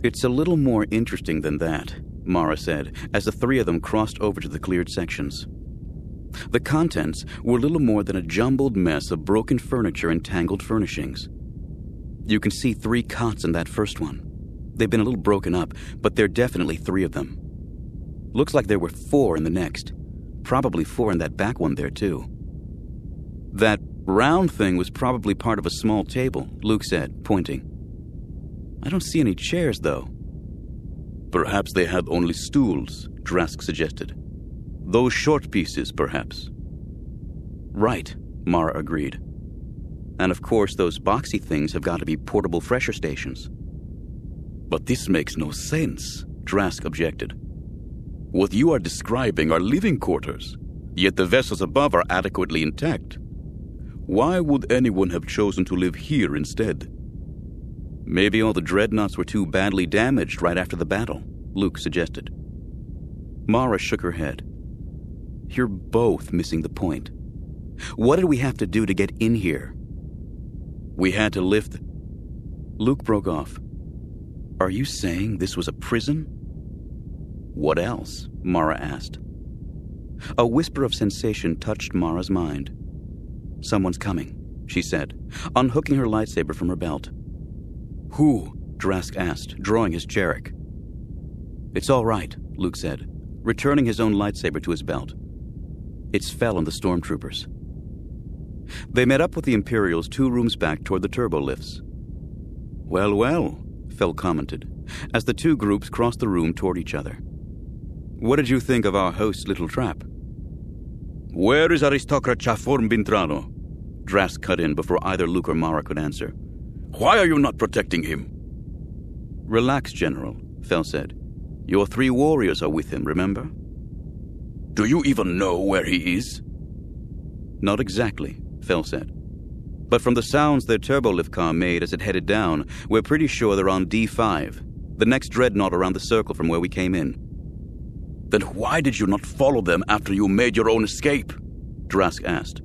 It's a little more interesting than that, Mara said, as the three of them crossed over to the cleared sections. The contents were little more than a jumbled mess of broken furniture and tangled furnishings. You can see 3 cots in that first one. They've been a little broken up, but there are definitely 3 of them. Looks like there were 4 in the next. Probably 4 in that back one there, too. That round thing was probably part of a small table, Luke said, pointing. I don't see any chairs, though. Perhaps they had only stools, Drask suggested. Those short pieces, perhaps. Right, Mara agreed. And of course, those boxy things have got to be portable fresher stations. But this makes no sense, Drask objected. What you are describing are living quarters, yet the vessels above are adequately intact. Why would anyone have chosen to live here instead? Maybe all the dreadnoughts were too badly damaged right after the battle, Luke suggested. Mara shook her head. You're both missing the point. What did we have to do to get in here? We had to lift... Luke broke off. Are you saying this was a prison? What else? Mara asked. A whisper of sensation touched Mara's mind. Someone's coming, she said, unhooking her lightsaber from her belt. Who? Drask asked, drawing his Jarek. It's all right, Luke said, returning his own lightsaber to his belt. It's Fel and the stormtroopers. They met up with the Imperials 2 rooms back toward the turbo lifts. Well, well, Fel commented, as the 2 groups crossed the room toward each other. What did you think of our host's little trap? Where is Aristocrat Chaform Bintrano? Drask cut in before either Luke or Mara could answer. Why are you not protecting him? Relax, General, Fel said. Your 3 warriors are with him, remember? Do you even know where he is? Not exactly, Fel said. But from the sounds their turbolift car made as it headed down, we're pretty sure they're on D5, the next dreadnought around the circle from where we came in. Then why did you not follow them after you made your own escape? Drask asked.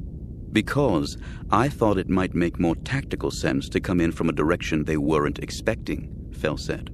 Because I thought it might make more tactical sense to come in from a direction they weren't expecting, Fel said.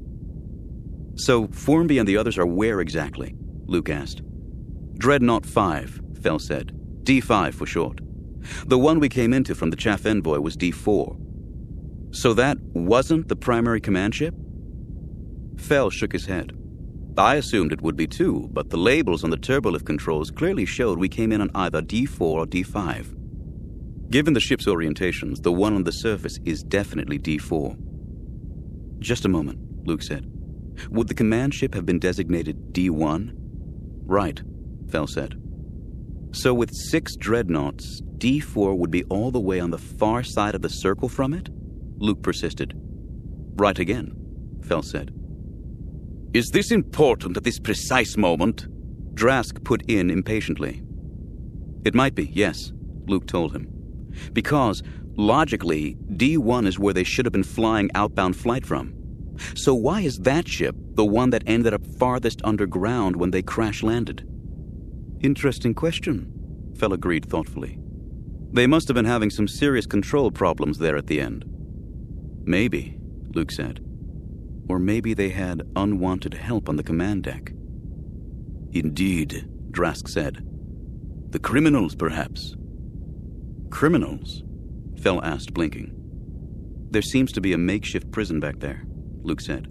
So Formby and the others are where exactly? Luke asked. Dreadnought 5, Fel said. D5 for short. The one we came into from the Chaff Envoy was D4. So that wasn't the primary command ship? Fel shook his head. I assumed it would be too, but the labels on the turbolift controls clearly showed we came in on either D4 or D5. Given the ship's orientations, the one on the surface is definitely D4. Just a moment, Luke said. Would the command ship have been designated D1? Right, Fel said. So with 6 dreadnoughts, D4 would be all the way on the far side of the circle from it? Luke persisted. Right again, Fel said. Is this important at this precise moment? Drask put in impatiently. It might be, yes, Luke told him. Because, logically, D1 is where they should have been flying outbound flight from. So why is that ship the one that ended up farthest underground when they crash-landed? Interesting question, Fel agreed thoughtfully. They must have been having some serious control problems there at the end. Maybe, Luke said. Or maybe they had unwanted help on the command deck. Indeed, Drask said. The criminals, perhaps. Criminals? Fel asked, blinking. There seems to be a makeshift prison back there, Luke said.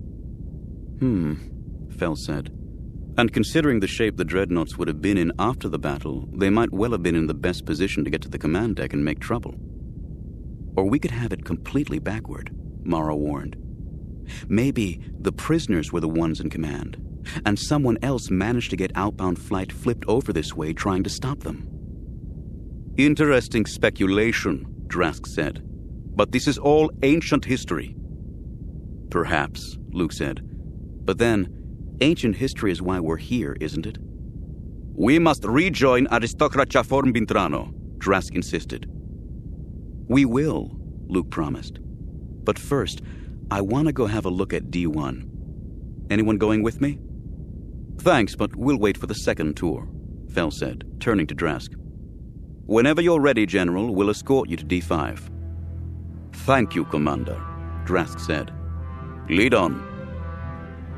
Fel said. And considering the shape the dreadnoughts would have been in after the battle, they might well have been in the best position to get to the command deck and make trouble. Or we could have it completely backward, Mara warned. Maybe the prisoners were the ones in command, and someone else managed to get outbound flight flipped over this way trying to stop them. Interesting speculation, Drask said. But this is all ancient history. Perhaps, Luke said. But then, ancient history is why we're here, isn't it? We must rejoin Aristocrat Chaform Bintrano, Drask insisted. We will, Luke promised. But first, I want to go have a look at D1. Anyone going with me? Thanks, but we'll wait for the second tour, Fel said, turning to Drask. Whenever you're ready, General, we'll escort you to D5. Thank you, Commander, Drask said. Lead on.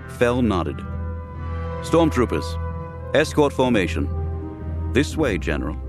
Fell nodded. Stormtroopers, escort formation. This way, General.